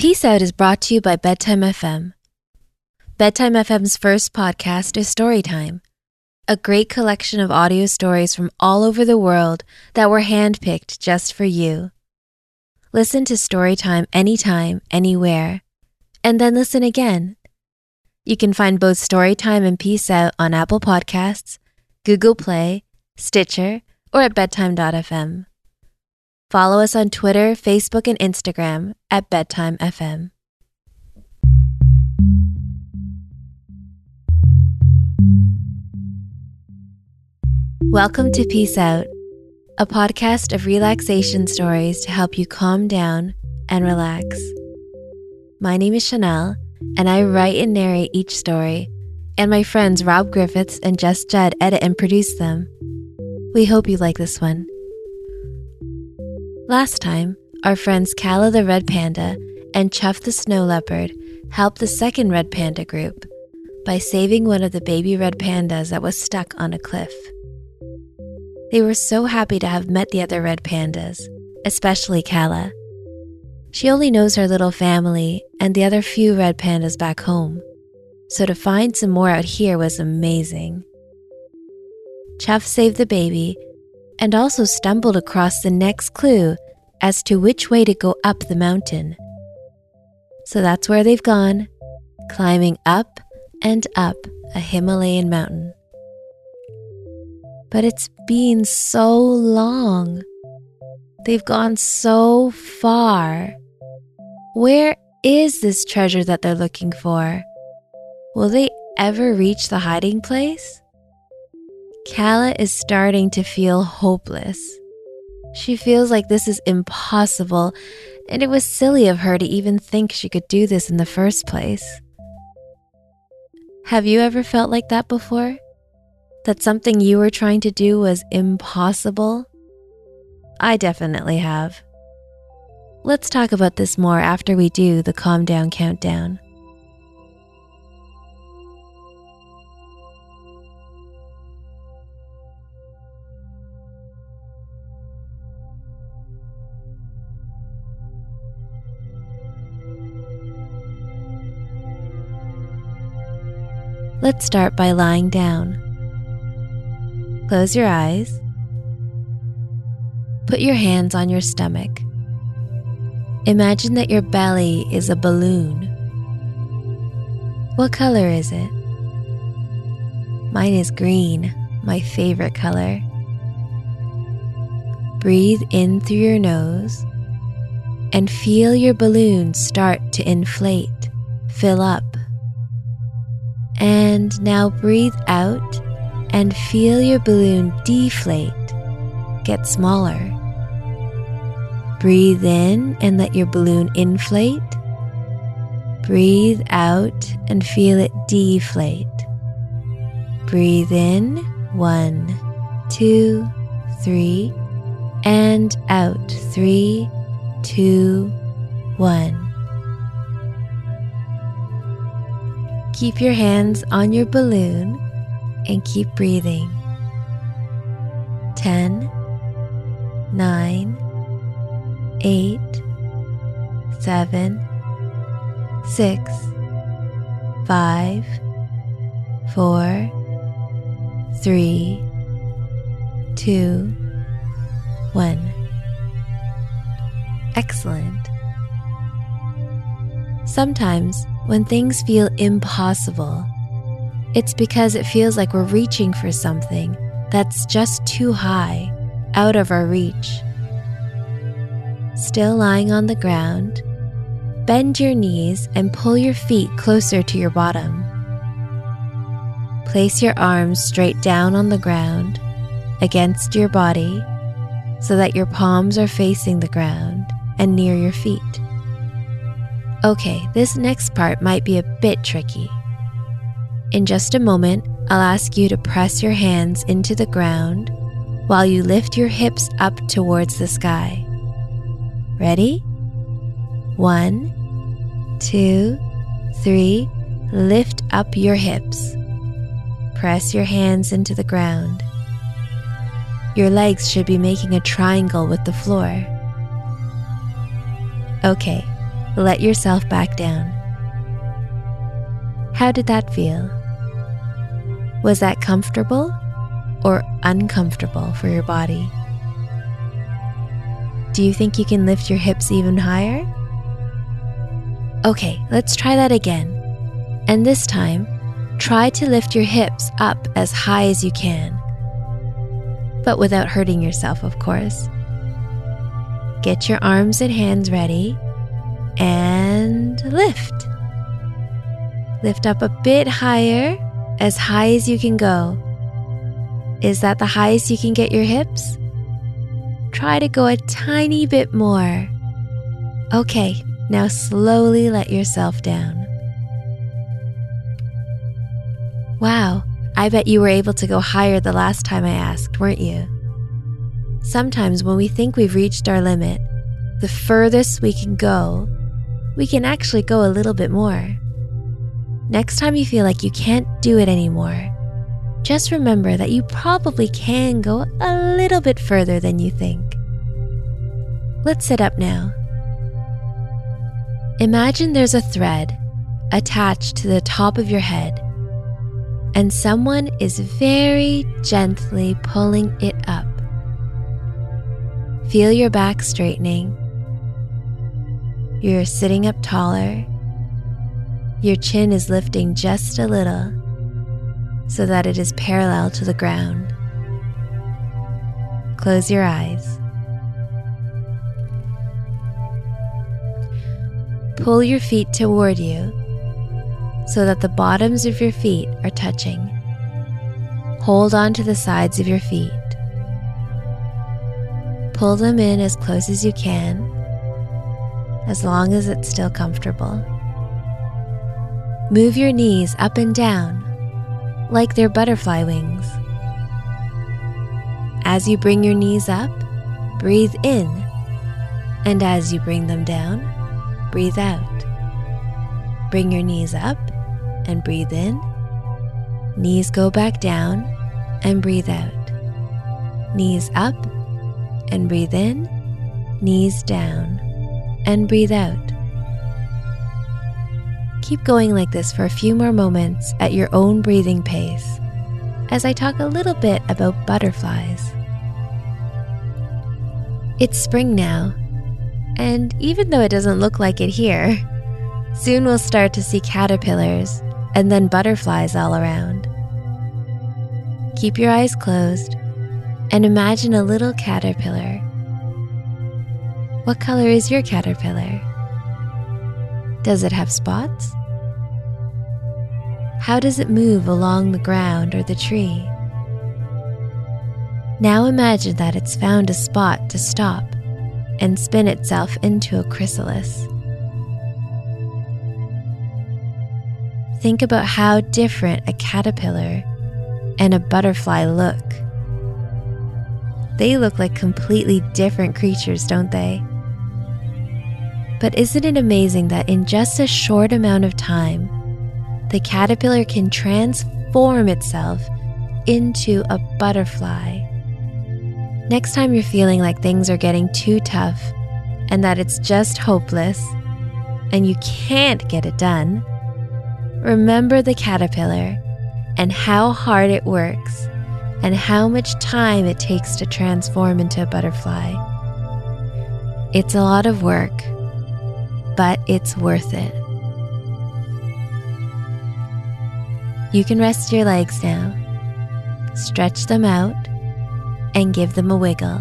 Peace Out is brought to you by Bedtime FM. Bedtime FM's first podcast is Storytime, a great collection of audio stories from all over the world that were handpicked just for you. Listen to Storytime anytime, anywhere, and then listen again. You can find both Storytime and Peace Out on Apple Podcasts, Google Play, Stitcher, or at bedtime.fm. Follow us on Twitter, Facebook, and Instagram at Bedtime FM. Welcome to Peace Out, a podcast of relaxation stories to help you calm down and relax. My name is Chanel, and I write and narrate each story, and my friends Rob Griffiths and Jess Judd edit and produce them. We hope you like this one. Last time, our friends Kala the Red Panda and Chuff the Snow Leopard helped the second red panda group by saving one of the baby red pandas that was stuck on a cliff. They were so happy to have met the other red pandas, especially Kala. She only knows her little family and the other few red pandas back home, so to find some more out here was amazing. Chuff saved the baby and also stumbled across the next clue as to which way to go up the mountain. So that's where they've gone, climbing up and up a Himalayan mountain. But it's been so long. They've gone so far. Where is this treasure that they're looking for? Will they ever reach the hiding place? Kala is starting to feel hopeless. She feels like this is impossible, and it was silly of her to even think she could do this in the first place. Have you ever felt like that before? That something you were trying to do was impossible? I definitely have. Let's talk about this more after we do the Calm Down Countdown. Let's start by lying down. Close your eyes. Put your hands on your stomach. Imagine that your belly is a balloon. What color is it? Mine is green, my favorite color. Breathe in through your nose and feel your balloon start to inflate, fill up. And now breathe out and feel your balloon deflate, get smaller. Breathe in and let your balloon inflate. Breathe out and feel it deflate. Breathe in, 1, 2, 3, and out, 3, 2, 1. Keep your hands on your balloon and keep breathing. 10, 9, 8, 7, 6, 5, 4, 3, 2, 1. Excellent. Sometimes, when things feel impossible, it's because it feels like we're reaching for something that's just too high, out of our reach. Still lying on the ground, bend your knees and pull your feet closer to your bottom. Place your arms straight down on the ground, against your body, so that your palms are facing the ground and near your feet. Okay, this next part might be a bit tricky. In just a moment, I'll ask you to press your hands into the ground while you lift your hips up towards the sky. Ready? 1, 2, 3, lift up your hips. Press your hands into the ground. Your legs should be making a triangle with the floor. Okay, let yourself back down. How did that feel? Was that comfortable or uncomfortable for your body? Do you think you can lift your hips even higher? Okay, let's try that again. And this time, try to lift your hips up as high as you can, but without hurting yourself, of course. Get your arms and hands ready and lift. Lift up a bit higher, as high as you can go. Is that the highest you can get your hips? Try to go a tiny bit more. Okay, now slowly let yourself down. Wow, I bet you were able to go higher the last time I asked, weren't you? Sometimes when we think we've reached our limit, the furthest we can go, we can actually go a little bit more. Next time you feel like you can't do it anymore, just remember that you probably can go a little bit further than you think. Let's sit up now. Imagine there's a thread attached to the top of your head, and someone is very gently pulling it up. Feel your back straightening. You're sitting up taller. Your chin is lifting just a little so that it is parallel to the ground. Close your eyes. Pull your feet toward you so that the bottoms of your feet are touching. Hold on to the sides of your feet. Pull them in as close as you can, as long as it's still comfortable. Move your knees up and down like they're butterfly wings. As you bring your knees up, breathe in, and as you bring them down, breathe out. Bring your knees up and breathe in. Knees go back down and breathe out. Knees up and breathe in. Knees down and breathe out. Keep going like this for a few more moments at your own breathing pace as I talk a little bit about butterflies. It's spring now, and even though it doesn't look like it here, soon we'll start to see caterpillars and then butterflies all around. Keep your eyes closed and imagine a little caterpillar. What color is your caterpillar? Does it have spots? How does it move along the ground or the tree? Now imagine that it's found a spot to stop and spin itself into a chrysalis. Think about how different a caterpillar and a butterfly look. They look like completely different creatures, don't they? But isn't it amazing that in just a short amount of time, the caterpillar can transform itself into a butterfly? Next time you're feeling like things are getting too tough and that it's just hopeless and you can't get it done, remember the caterpillar and how hard it works and how much time it takes to transform into a butterfly. It's a lot of work, but it's worth it. You can rest your legs now, stretch them out, and give them a wiggle.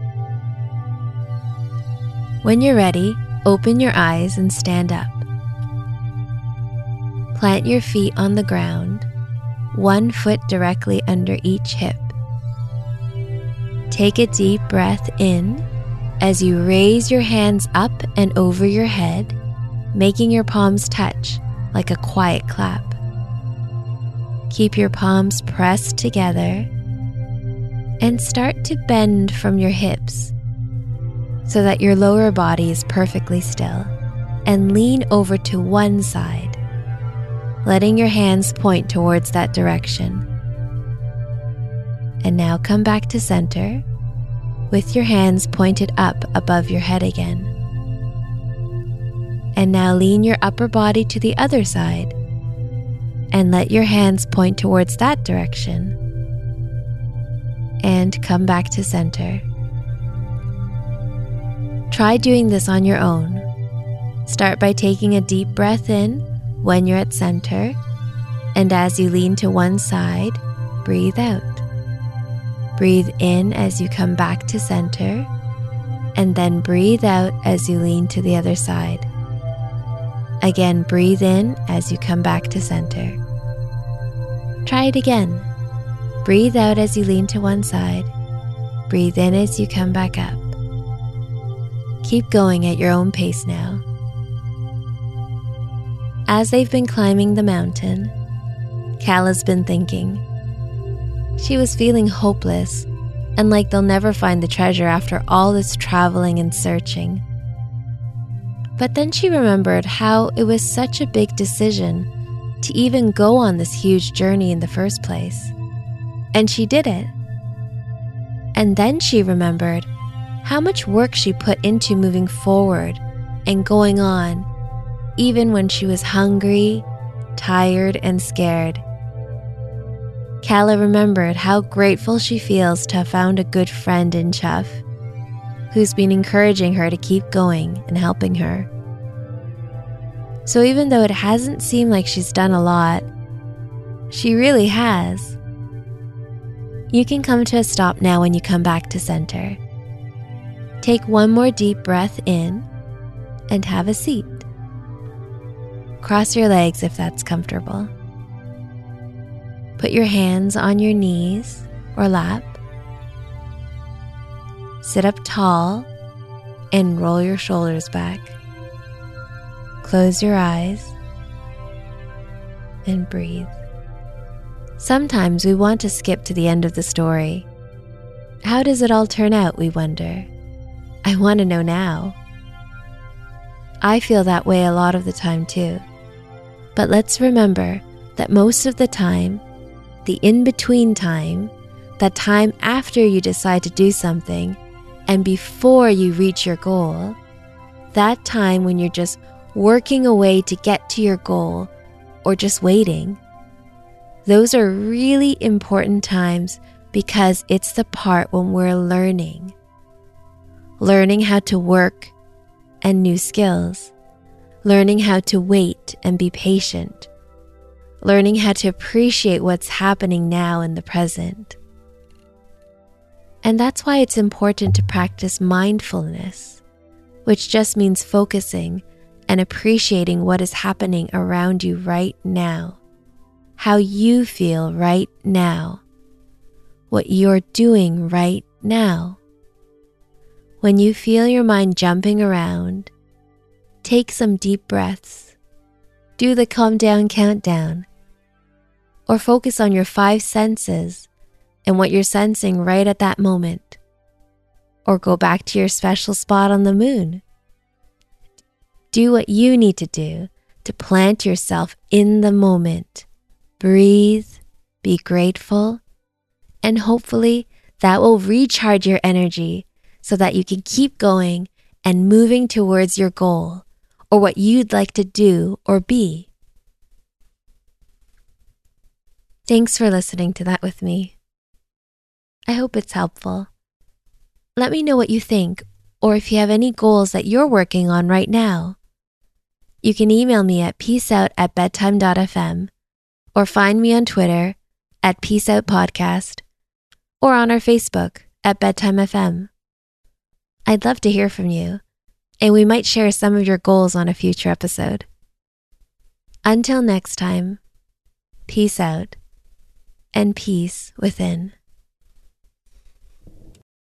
When you're ready, open your eyes and stand up. Plant your feet on the ground, 1 foot directly under each hip. Take a deep breath in as you raise your hands up and over your head, making your palms touch like a quiet clap. Keep your palms pressed together and start to bend from your hips so that your lower body is perfectly still, and lean over to one side, letting your hands point towards that direction. And now come back to center with your hands pointed up above your head again. And now lean your upper body to the other side and let your hands point towards that direction. And come back to center. Try doing this on your own. Start by taking a deep breath in when you're at center, and as you lean to one side, breathe out. Breathe in as you come back to center, and then breathe out as you lean to the other side. Again, breathe in as you come back to center. Try it again. Breathe out as you lean to one side. Breathe in as you come back up. Keep going at your own pace now. As they've been climbing the mountain, Cala's been thinking. She was feeling hopeless and like they'll never find the treasure after all this traveling and searching. But then she remembered how it was such a big decision to even go on this huge journey in the first place. And she did it. And then she remembered how much work she put into moving forward and going on, even when she was hungry, tired, and scared. Cala remembered how grateful she feels to have found a good friend in Chuff, who's been encouraging her to keep going and helping her. So even though it hasn't seemed like she's done a lot, she really has. You can come to a stop now when you come back to center. Take one more deep breath in and have a seat. Cross your legs if that's comfortable. Put your hands on your knees or lap. Sit up tall and roll your shoulders back. Close your eyes and breathe. Sometimes we want to skip to the end of the story. How does it all turn out, we wonder? I want to know now. I feel that way a lot of the time too. But let's remember that most of the time, the in-between time, that time after you decide to do something and before you reach your goal, that time when you're just working away to get to your goal or just waiting, those are really important times because it's the part when we're learning how to work and new skills, learning how to wait and be patient, learning how to appreciate what's happening now in the present. And that's why it's important to practice mindfulness, which just means focusing and appreciating what is happening around you right now, how you feel right now, what you're doing right now. When you feel your mind jumping around, take some deep breaths, do the calm down countdown, or focus on your 5 senses and what you're sensing right at that moment, or go back to your special spot on the moon. Do what you need to do to plant yourself in the moment. Breathe, be grateful, and hopefully that will recharge your energy so that you can keep going and moving towards your goal or what you'd like to do or be. Thanks for listening to that with me. I hope it's helpful. Let me know what you think or if you have any goals that you're working on right now. You can email me at peaceout@bedtime.fm or find me on Twitter at peaceoutpodcast or on our Facebook at Bedtime FM. I'd love to hear from you, and we might share some of your goals on a future episode. Until next time, peace out and peace within.